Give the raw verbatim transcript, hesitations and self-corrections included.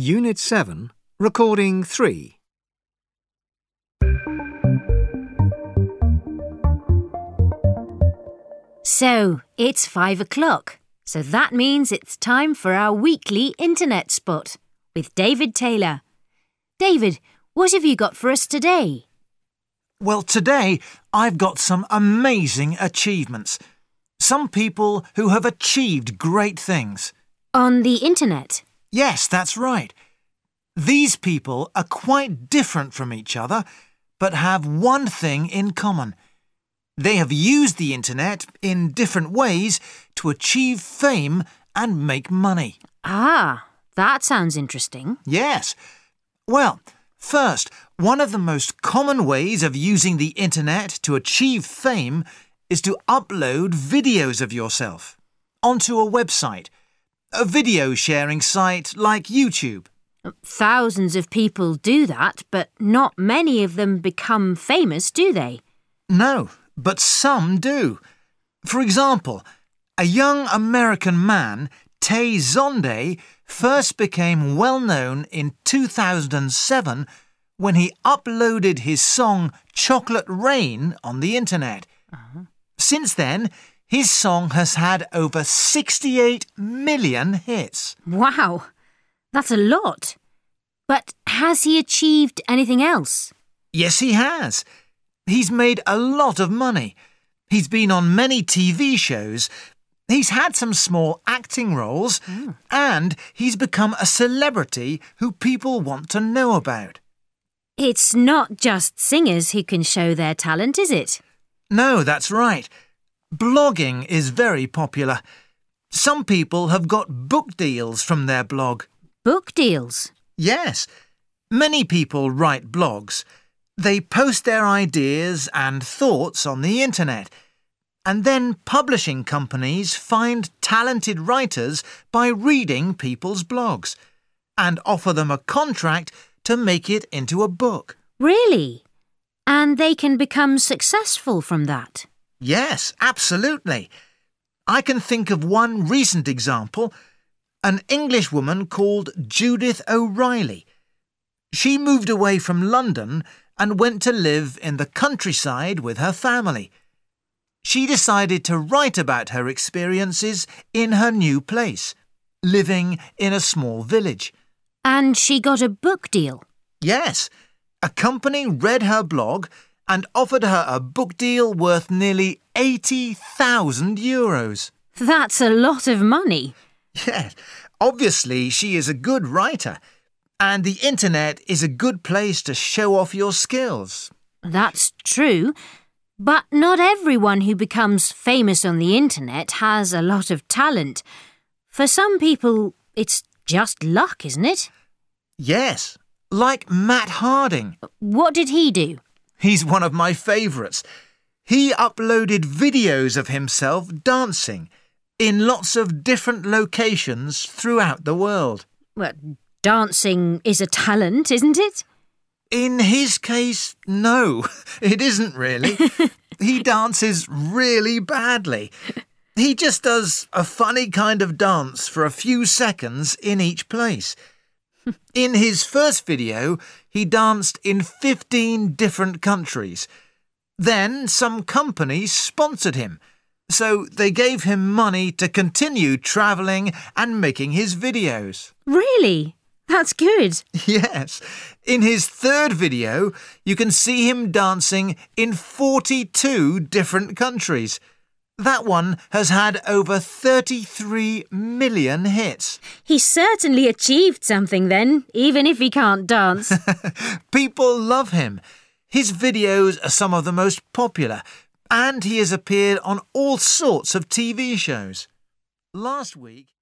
Unit seven, Recording three. So, it's five o'clock. So that means it's time for our weekly Internet Spot with David Taylor. David, what have you got for us today? Well, today I've got some amazing achievements. Some people who have achieved great things. On the Internet? Yes, that's right. These people are quite different from each other, but have one thing in common. They have used the Internet in different ways to achieve fame and make money. Ah, that sounds interesting. Yes. Well, first, one of the most common ways of using the Internet to achieve fame is to upload videos of yourself onto a website, a video sharing site like YouTube. Thousands of people do that, but not many of them become famous, do they? No, but some do. For example, a young American man, Tay Zonday, first became well known in two thousand seven when he uploaded his song Chocolate Rain on the Internet. Uh-huh. Since then, his song has had over sixty-eight million hits. Wow, that's a lot. But has he achieved anything else? Yes, he has. He's made a lot of money. He's been on many T V shows. He's had some small acting roles. Mm. And he's become a celebrity who people want to know about. It's not just singers who can show their talent, is it? No, that's right. Blogging is very popular. Some people have got book deals from their blog. Book deals? Yes. Many people write blogs. They post their ideas and thoughts on the Internet. And then publishing companies find talented writers by reading people's blogs and offer them a contract to make it into a book. Really? And they can become successful from that? Yes, absolutely. I can think of one recent example, an English woman called Judith O'Reilly. She moved away from London and went to live in the countryside with her family. She decided to write about her experiences in her new place, living in a small village. And she got a book deal? Yes. A company read her blog and offered her a book deal worth nearly eighty thousand euros. That's a lot of money. Yes. Obviously, she is a good writer, and the Internet is a good place to show off your skills. That's true. But not everyone who becomes famous on the Internet has a lot of talent. For some people, it's just luck, isn't it? Yes, like Matt Harding. What did he do? He's one of my favourites. He uploaded videos of himself dancing in lots of different locations throughout the world. Well, dancing is a talent, isn't it? In his case, no, it isn't really. He dances really badly. He just does a funny kind of dance for a few seconds in each place. In his first video, he danced in fifteen different countries. Then some companies sponsored him, so they gave him money to continue travelling and making his videos. Really? That's good. Yes. In his third video, you can see him dancing in forty-two different countries. That one has had over thirty-three million hits. He certainly achieved something then, even if he can't dance. People love him. His videos are some of the most popular, and he has appeared on all sorts of T V shows. Last week...